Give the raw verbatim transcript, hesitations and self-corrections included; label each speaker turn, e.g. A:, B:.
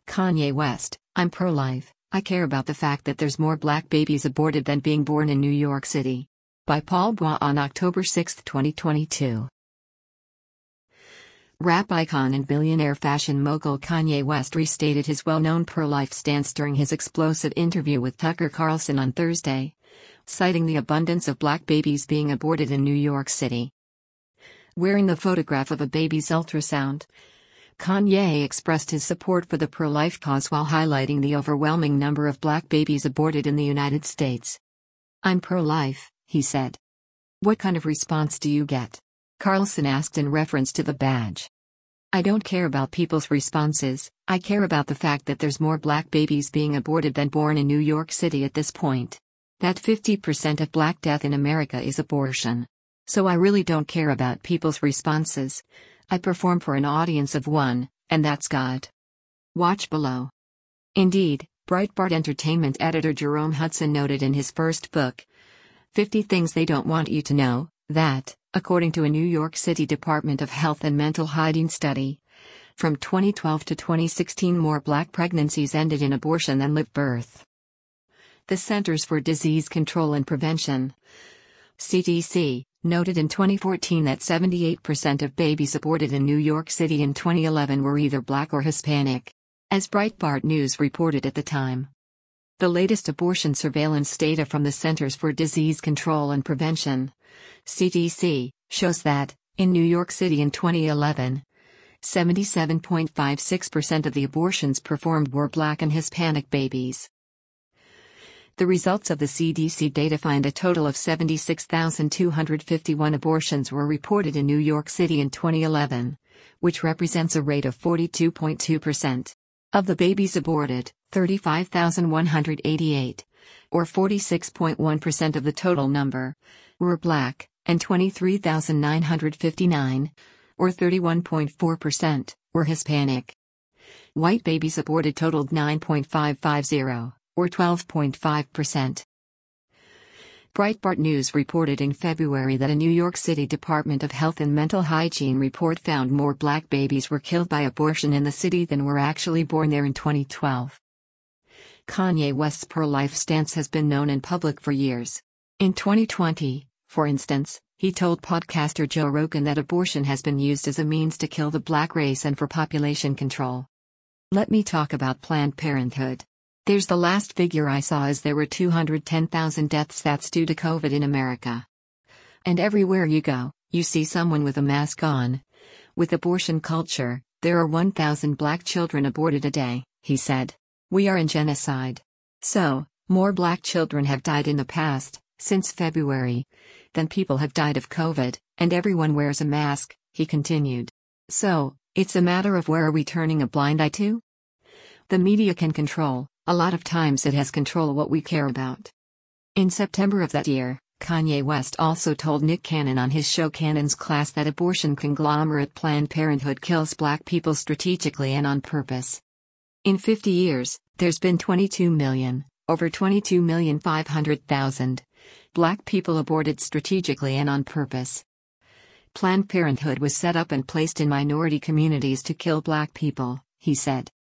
A: Kanye West, I'm pro-life. I care about the fact that there's more black babies aborted than being born in New York City. By Paul Bois on October sixth, twenty twenty-two. Rap icon and billionaire fashion mogul Kanye West restated his well-known pro-life stance during his explosive interview with Tucker Carlson on Thursday, citing the abundance of black babies being aborted in New York City. Wearing the photograph of a baby's ultrasound, Kanye expressed his support for the pro-life cause while highlighting the overwhelming number of black babies aborted in the United States. "I'm pro-life," he said. "What kind of response do you get?" Carlson asked in reference to the badge. "I don't care about people's responses, I care about the fact that there's more black babies being aborted than born in New York City at this point. That fifty percent of black death in America is abortion. So I really don't care about people's responses. I perform for an audience of one, and that's God." Watch below. Indeed, Breitbart Entertainment editor Jerome Hudson noted in his first book, fifty Things They Don't Want You to Know, that, according to a New York City Department of Health and Mental Hygiene study, from twenty twelve to twenty sixteen more black pregnancies ended in abortion than live birth. The Centers for Disease Control and Prevention, C D C, noted in twenty fourteen that seventy-eight percent of babies aborted in New York City in twenty eleven were either black or Hispanic, as Breitbart News reported at the time. The latest abortion surveillance data from the Centers for Disease Control and Prevention, C D C, shows that, in New York City in twenty eleven, seventy-seven point five six percent of the abortions performed were black and Hispanic babies. The results of the C D C data find a total of seventy-six thousand two hundred fifty-one abortions were reported in New York City in twenty eleven, which represents a rate of forty-two point two percent. Of the babies aborted, thirty-five thousand one hundred eighty-eight, or forty-six point one percent of the total number, were black, and twenty-three thousand nine hundred fifty-nine, or thirty-one point four percent, were Hispanic. White babies aborted totaled nine point five five zero. Or twelve point five percent. Breitbart News reported in February that a New York City Department of Health and Mental Hygiene report found more black babies were killed by abortion in the city than were actually born there in twenty twelve. Kanye West's pro-life stance has been known in public for years. In twenty twenty, for instance, he told podcaster Joe Rogan that abortion has been used as a means to kill the black race and for population control. Let me talk about Planned Parenthood. There's the last figure I saw is there were two hundred ten thousand deaths that's due to COVID in America. And everywhere you go, you see someone with a mask on. With abortion culture, there are one thousand black children aborted a day, he said. We are in genocide. So, more black children have died in the past, since February, than people have died of COVID, and everyone wears a mask, he continued. So, it's a matter of where are we turning a blind eye to? The media can control. A lot of times it has control what we care about. In September of that year, Kanye West also told Nick Cannon on his show Cannon's Class that abortion conglomerate Planned Parenthood kills black people strategically and on purpose. In fifty years, there's been twenty-two million, over twenty-two million five hundred thousand, black people aborted strategically and on purpose. Planned Parenthood was set up and placed in minority communities to kill black people, he said.